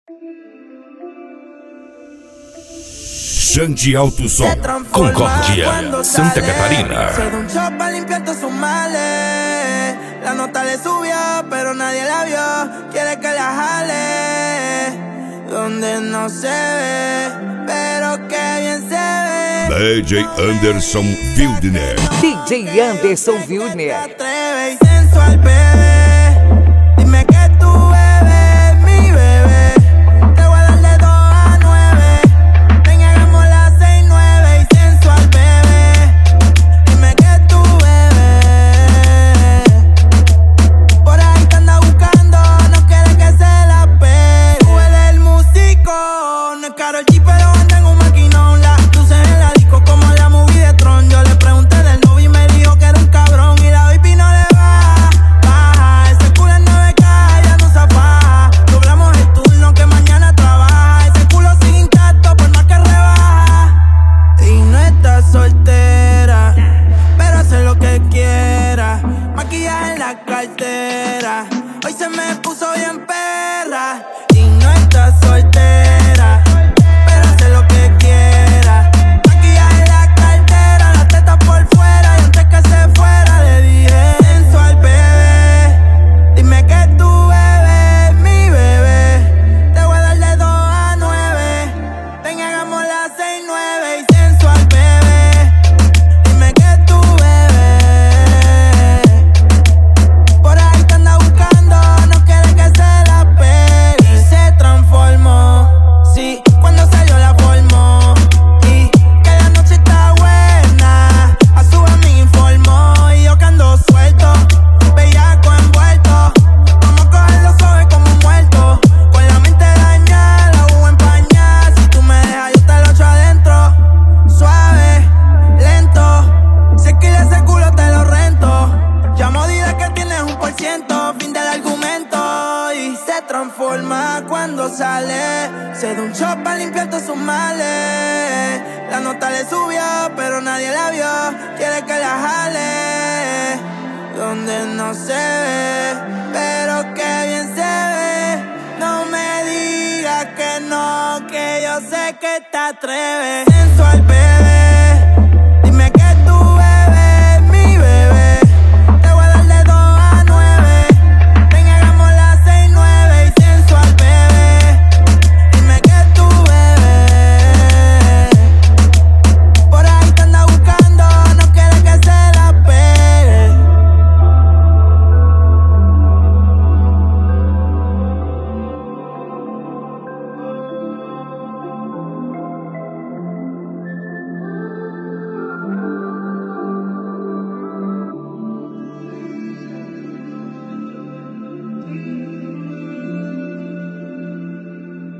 Xande Alto Som, Concórdia, Santa Catarina. Se da un shot para limpiar todos sus males. La nota le subió, pero nadie la vio. Quiere que la jale donde no se ve, pero que bien se ve. DJ Anderson Wildner. DJ Anderson Wildner. Atreve y sensual, bebé. Dime que tú bebes, mi bebé. Te voy a dar de 2 a 9. Ven, hagamos las 6, 9 y sensual, bebé. Dime que tú bebes. Por ahí te anda buscando, no quiere que se la pegue. Tú eres el músico, no es Karol G, pero anda en un maquinón. Las luces en la disco como la movie de Tron. Yo le pregunté del novio y me dijo que era un cabrón. Y la baby no le baja. Ese culo en 9K, ya no se afaja. Doblamos el turno que mañana trabaja. Ese culo sigue intacto por más que rebaja. Y no está soltera, pero hace lo que quiera. Maquillaje en la cartera. Hoy se me puso bien perra. Y no está soltera, pero hace lo que quiera. Maquillaje en la cartera, las tetas por fuera. Y antes que se fuera le dije: sensual, bebé. Dime que tú bebes, mi bebé. Te voy a dar de 2 a 9. Ven, hagamos las 6, 9 y sensual, bebé. Dime que tú bebes. Por ahí te anda buscando, no quiere que se la pegue. Y se transformó, sí, cuando salió la formó. Y que la noche está buena, a su amiga informó. Y yo que ando suelto, bellaco envuelto. Vamos a cogerlo suave como un muerto. Con la mente dañada, la uva empañada. Si tú me dejas, yo te lo echo adentro. Suave, lento. Si es que ese culo te lo rento. Llamo, dile que tienes 1%. Fin del argumento. Y se transforma cuando sale. Se da un shot para limpiar todos sus males. La nota le subió, pero nadie la vio. Quiere que la jale donde no se ve, pero que bien se ve. No me digas que no, que yo sé que te atreves. Sensual, bebé.